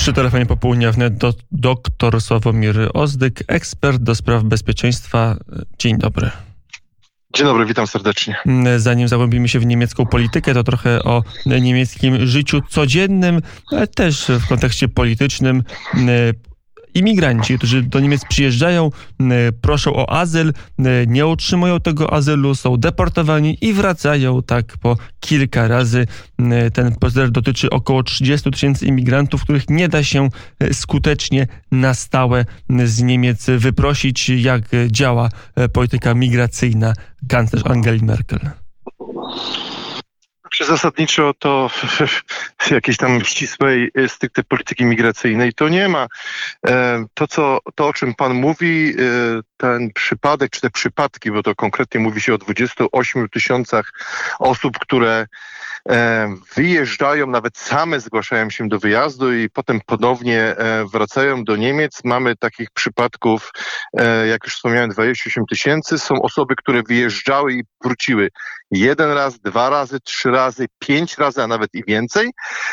Przy telefonie popołudnia wnet doktor Sławomir Ozdyk, ekspert do spraw bezpieczeństwa. Dzień dobry. Dzień dobry, witam serdecznie. Zanim zagłębimy się w niemiecką politykę, to trochę o niemieckim życiu codziennym, ale też w kontekście politycznym. Imigranci, którzy do Niemiec przyjeżdżają, proszą o azyl, nie otrzymują tego azylu, są deportowani i wracają tak po kilka razy. Ten proceder dotyczy około 30 000 imigrantów, których nie da się skutecznie na stałe z Niemiec wyprosić. Jak działa polityka migracyjna kanclerz Angeli Merkel? Zasadniczo to jakiejś tam ścisłej, stricte polityki migracyjnej to nie ma. To, o czym pan mówi, ten przypadek, czy te przypadki, bo to konkretnie mówi się o 28 000 osób, które wyjeżdżają, nawet same zgłaszają się do wyjazdu i potem ponownie wracają do Niemiec. Mamy takich przypadków, jak już wspomniałem, 28 000. Są osoby, które wyjeżdżały i wróciły 1 raz, 2 razy, 3 razy, 5 razy, a nawet i więcej.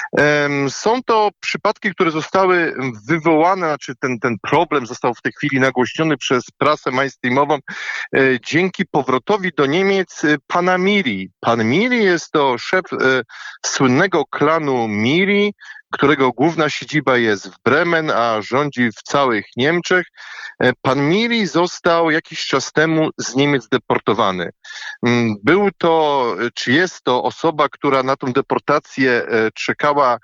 Są to przypadki, które zostały wywołane, znaczy ten problem został w tej chwili nagłośniony przez prasę mainstreamową dzięki powrotowi do Niemiec pana Miri. Pan Miri jest to szef słynnego klanu Miri, którego główna siedziba jest w Bremen, a rządzi w całych Niemczech. Pan Miri został jakiś czas temu z Niemiec deportowany. Był to, czy jest to osoba, która na tą deportację czekała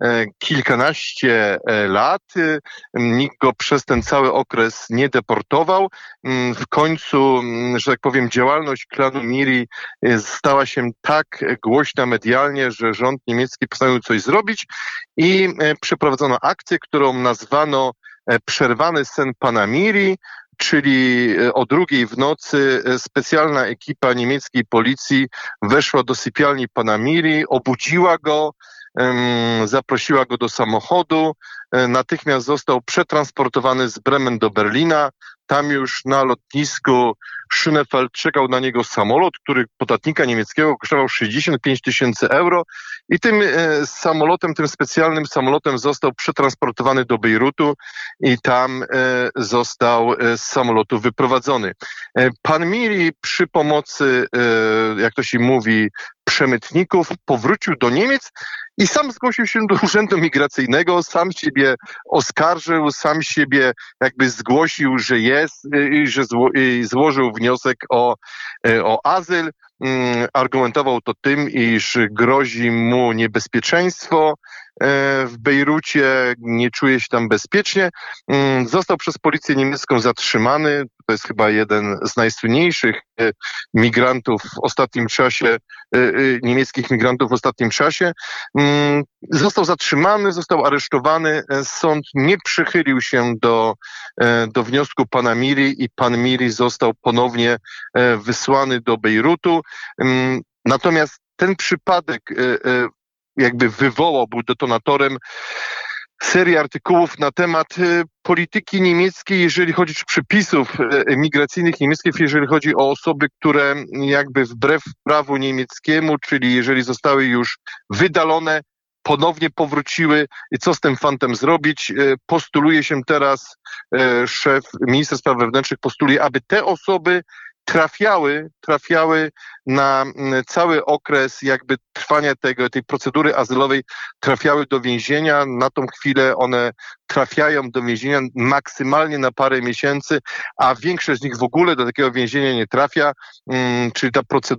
kilkanaście lat. Nikt go przez ten cały okres nie deportował. W końcu, że tak powiem, działalność klanu Miri stała się tak głośna medialnie, że rząd niemiecki postanowił coś zrobić i przeprowadzono akcję, którą nazwano Przerwany sen pana Miri, czyli o 2:00 w nocy specjalna ekipa niemieckiej policji weszła do sypialni pana Miri, obudziła go, zaprosiła go do samochodu, natychmiast został przetransportowany z Bremen do Berlina. Tam już na lotnisku Schönefeld czekał na niego samolot, który podatnika niemieckiego kosztował 65 000 euro i tym samolotem, tym specjalnym samolotem został przetransportowany do Bejrutu i tam został z samolotu wyprowadzony. Pan Miri przy pomocy, jak to się mówi, przemytników powrócił do Niemiec i sam zgłosił się do Urzędu Migracyjnego, sam siebie oskarżył, sam siebie jakby zgłosił, że jest i że złożył wniosek o azyl. Argumentował to tym, iż grozi mu niebezpieczeństwo w Bejrucie, nie czuje się tam bezpiecznie. Został przez policję niemiecką zatrzymany. To jest chyba jeden z najsłynniejszych migrantów w ostatnim czasie, niemieckich migrantów w ostatnim czasie. Został zatrzymany, został aresztowany. Sąd nie przychylił się do wniosku pana Miri i pan Miri został ponownie wysłany do Bejrutu. Natomiast ten przypadek jakby był detonatorem serii artykułów na temat polityki niemieckiej, jeżeli chodzi o przepisów migracyjnych niemieckich, jeżeli chodzi o osoby, które jakby wbrew prawu niemieckiemu, czyli jeżeli zostały już wydalone, ponownie powróciły i co z tym fantem zrobić? Postuluje się teraz, szef ministra spraw wewnętrznych postuluje, aby te osoby trafiały na cały okres jakby trwania tej procedury azylowej, trafiały do więzienia. Na tą chwilę one trafiają do więzienia maksymalnie na parę miesięcy, a większość z nich w ogóle do takiego więzienia nie trafia, czyli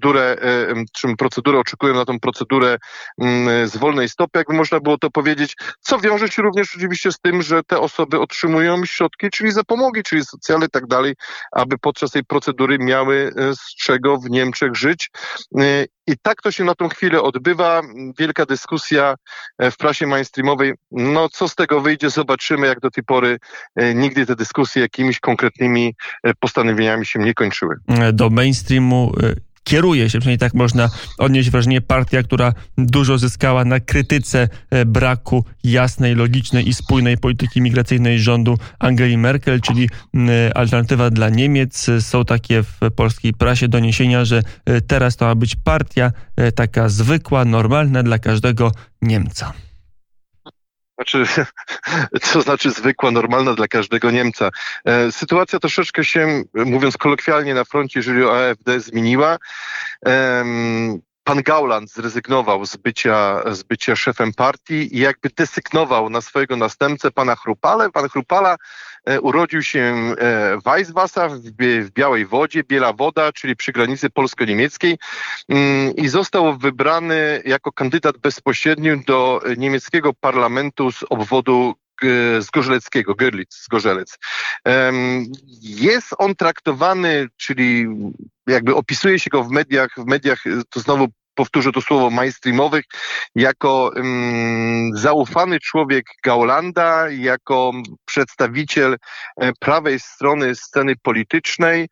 procedurę oczekują na tą procedurę z wolnej stopy, jakby można było to powiedzieć, co wiąże się również oczywiście z tym, że te osoby otrzymują środki, czyli zapomogi, czyli socjale i tak dalej, aby podczas tej procedury miały z czego w Niemczech żyć. I tak to się na tą chwilę odbywa. Wielka dyskusja w prasie mainstreamowej. No co z tego wyjdzie, zobaczymy. Jak do tej pory nigdy te dyskusje jakimiś konkretnymi postanowieniami się nie kończyły. Do mainstreamu kieruje się, przynajmniej tak można odnieść wrażenie, partia, która dużo zyskała na krytyce braku jasnej, logicznej i spójnej polityki migracyjnej rządu Angeli Merkel, czyli Alternatywa dla Niemiec. Są takie w polskiej prasie doniesienia, że teraz to ma być partia taka zwykła, normalna dla każdego Niemca. Znaczy, co znaczy zwykła, normalna dla każdego Niemca. Sytuacja troszeczkę się, mówiąc kolokwialnie na froncie, jeżeli o AfD zmieniła. Pan Gauland zrezygnował z bycia szefem partii i jakby desygnował na swojego następcę pana Chrupale. Pan Chrupala urodził się w Weißwasser, w Białej Wodzie, Biela Woda, czyli przy granicy polsko-niemieckiej, i został wybrany jako kandydat bezpośredni do niemieckiego parlamentu z obwodu zgorzeleckiego, Zgorzelec. Jest on traktowany, czyli jakby opisuje się go w mediach, to znowu powtórzę to słowo, mainstreamowych, jako zaufany człowiek Gaulanda, jako przedstawiciel prawej strony sceny politycznej,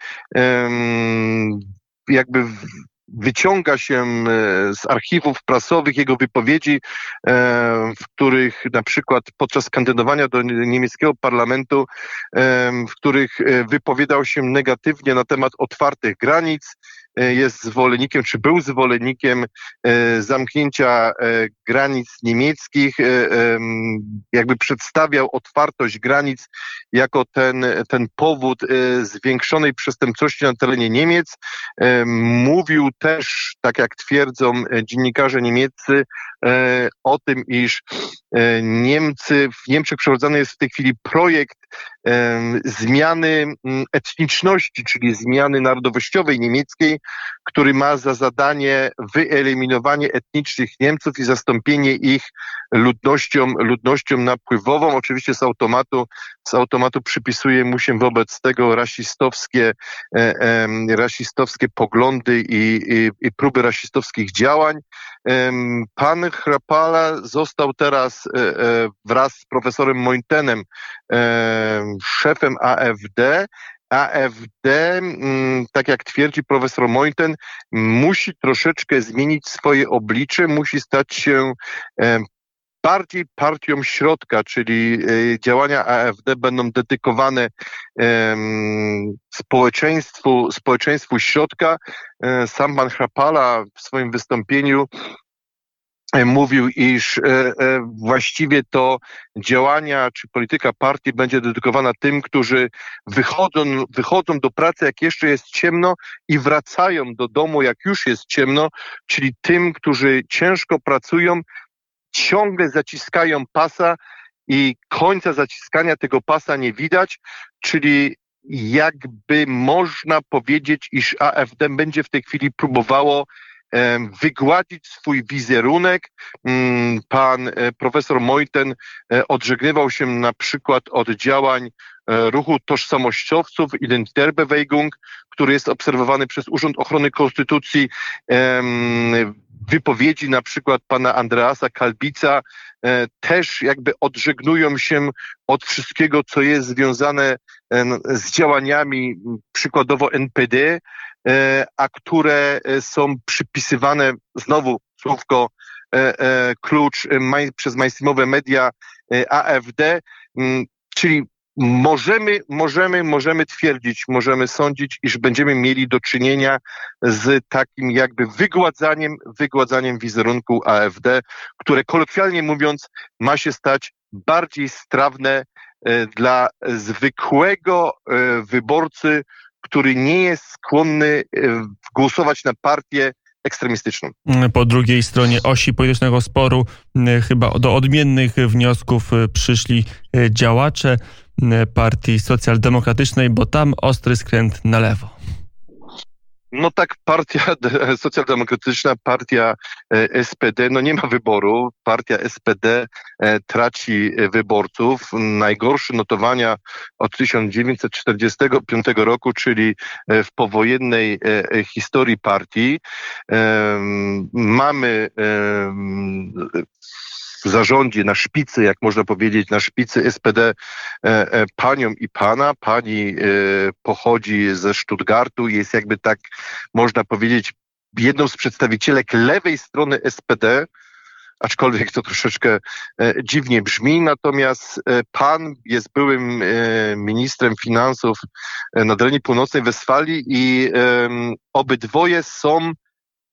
jakby wyciąga się z archiwów prasowych jego wypowiedzi, w których na przykład podczas kandydowania do niemieckiego parlamentu, w których wypowiadał się negatywnie na temat otwartych granic, jest zwolennikiem, czy był zwolennikiem zamknięcia granic niemieckich, jakby przedstawiał otwartość granic jako ten powód zwiększonej przestępczości na terenie Niemiec. Mówił też, tak jak twierdzą dziennikarze niemieccy, o tym, iż w Niemczech przeprowadzany jest w tej chwili projekt zmiany etniczności, czyli zmiany narodowościowej niemieckiej, który ma za zadanie wyeliminowanie etnicznych Niemców i zastąpienie ich ludnością napływową. Oczywiście z automatu przypisuje mu się wobec tego rasistowskie poglądy i próby rasistowskich działań. Pan Chrapala został teraz wraz z profesorem Mointenem szefem AfD. AfD, tak jak twierdzi profesor Mointen, musi troszeczkę zmienić swoje oblicze, musi stać się bardziej partią środka, czyli działania AfD będą dedykowane społeczeństwu środka. Sam pan Chrapala w swoim wystąpieniu mówił, iż właściwie to działania czy polityka partii będzie dedykowana tym, którzy wychodzą do pracy, jak jeszcze jest ciemno, i wracają do domu, jak już jest ciemno, czyli tym, którzy ciężko pracują, ciągle zaciskają pasa i końca zaciskania tego pasa nie widać, czyli jakby można powiedzieć, iż AfD będzie w tej chwili próbowało wygładzić swój wizerunek. Pan profesor Mointen odżegnywał się na przykład od działań ruchu tożsamościowców, Identitätsbewegung, który jest obserwowany przez Urząd Ochrony Konstytucji, wypowiedzi na przykład pana Andreasa Kalbica też jakby odżegnują się od wszystkiego, co jest związane z działaniami przykładowo NPD, a które są przypisywane, znowu słówko klucz, przez mainstreamowe media AfD, czyli możemy twierdzić, możemy sądzić, iż będziemy mieli do czynienia z takim jakby wygładzaniem wizerunku AfD, które kolokwialnie mówiąc ma się stać bardziej strawne dla zwykłego wyborcy, który nie jest skłonny głosować na partię ekstremistyczną. Po drugiej stronie osi politycznego sporu chyba do odmiennych wniosków przyszli działacze partii socjaldemokratycznej, bo tam ostry skręt na lewo. No tak, partia socjaldemokratyczna, partia SPD, no nie ma wyboru. Partia SPD traci wyborców. Najgorsze notowania od 1945 roku, czyli w powojennej historii partii. Mamy w zarządzie, na szpicy, jak można powiedzieć, na szpicy SPD panią i pana. Pani pochodzi ze Stuttgartu, jest jakby tak, można powiedzieć, jedną z przedstawicielek lewej strony SPD, aczkolwiek to troszeczkę dziwnie brzmi, natomiast pan jest byłym ministrem finansów na terenie północnej Westfalii i obydwoje są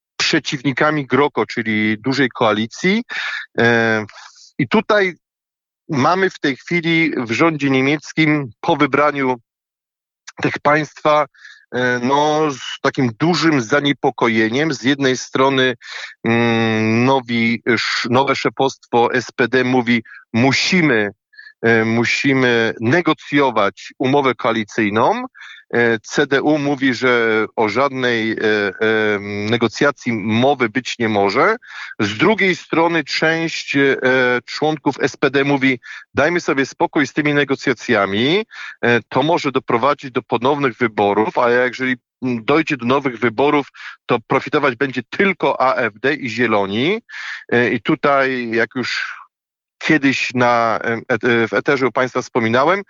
przeciwnikami GroKo, czyli dużej koalicji. I tutaj mamy w tej chwili w rządzie niemieckim po wybraniu tych państwa z takim dużym zaniepokojeniem. Z jednej strony nowe szefostwo SPD mówi, musimy negocjować umowę koalicyjną. CDU mówi, że o żadnej negocjacji mowy być nie może. Z drugiej strony część członków SPD mówi, dajmy sobie spokój z tymi negocjacjami, to może doprowadzić do ponownych wyborów, a jeżeli dojdzie do nowych wyborów, to profitować będzie tylko AfD i Zieloni. I tutaj, jak już kiedyś w eterze u Państwa wspominałem,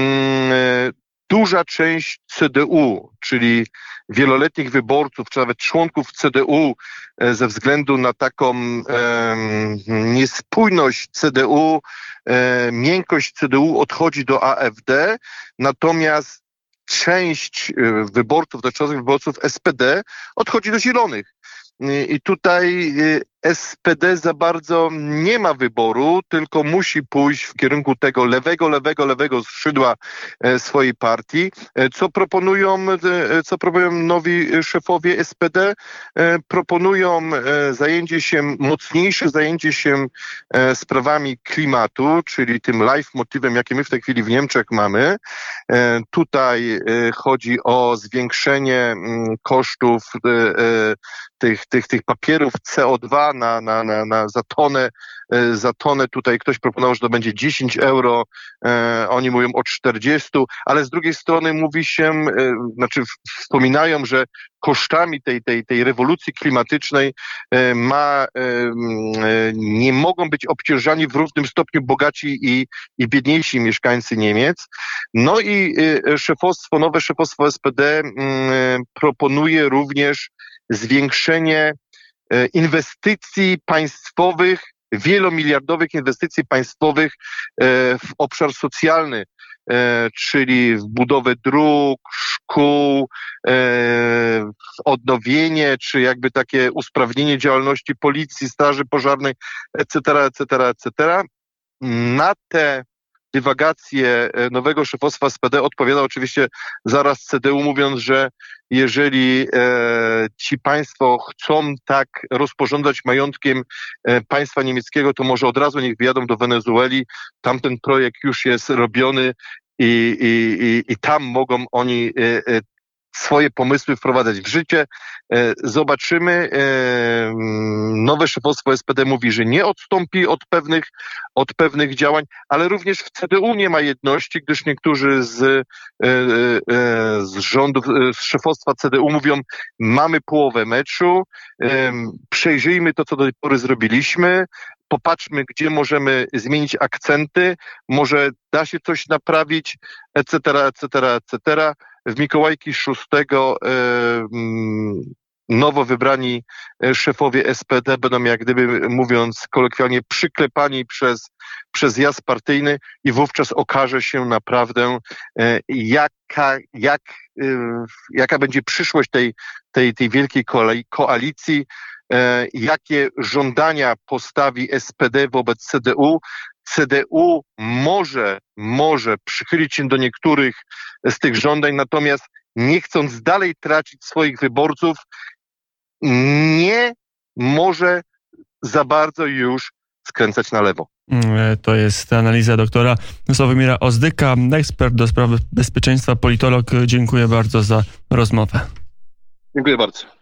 duża część CDU, czyli wieloletnich wyborców, czy nawet członków CDU ze względu na taką niespójność CDU, miękkość CDU odchodzi do AfD, natomiast część wyborców, dotychczasowych wyborców SPD odchodzi do Zielonych. I tutaj SPD za bardzo nie ma wyboru, tylko musi pójść w kierunku tego lewego skrzydła swojej partii. Co proponują nowi szefowie SPD? Proponują mocniejsze zajęcie się sprawami klimatu, czyli tym leitmotivem, jaki my w tej chwili w Niemczech mamy. Tutaj chodzi o zwiększenie kosztów tych papierów CO2 za tonę. Tutaj ktoś proponował, że to będzie 10 euro, oni mówią o 40, ale z drugiej strony wspominają, że kosztami tej rewolucji klimatycznej nie mogą być obciążani w równym stopniu bogaci i biedniejsi mieszkańcy Niemiec. No i nowe szefostwo SPD proponuje również zwiększenie inwestycji państwowych, wielomiliardowych inwestycji państwowych w obszar socjalny, czyli w budowę dróg, szkół, odnowienie, czy jakby takie usprawnienie działalności policji, straży pożarnej, etc. Na te dywagacje nowego szefostwa SPD odpowiada oczywiście zaraz CDU, mówiąc, że jeżeli ci państwo chcą tak rozporządzać majątkiem państwa niemieckiego, to może od razu niech wyjadą do Wenezueli. Tamten projekt już jest robiony i tam mogą oni swoje pomysły wprowadzać w życie. Zobaczymy. Nowe szefostwo SPD mówi, że nie odstąpi od pewnych działań, ale również w CDU nie ma jedności, gdyż niektórzy z rządów, z szefostwa CDU mówią, mamy połowę meczu, przejrzyjmy to, co do tej pory zrobiliśmy, popatrzmy, gdzie możemy zmienić akcenty, może da się coś naprawić, etc. W Mikołajki 6 nowo wybrani szefowie SPD będą, jak gdyby mówiąc kolokwialnie, przyklepani przez jaz partyjny i wówczas okaże się naprawdę, jaka będzie przyszłość tej wielkiej koalicji, jakie żądania postawi SPD wobec CDU. CDU może przychylić się do niektórych z tych żądań, natomiast nie chcąc dalej tracić swoich wyborców, nie może za bardzo już skręcać na lewo. To jest analiza doktora Sławomira Ozdyka, ekspert do spraw bezpieczeństwa, politolog. Dziękuję bardzo za rozmowę. Dziękuję bardzo.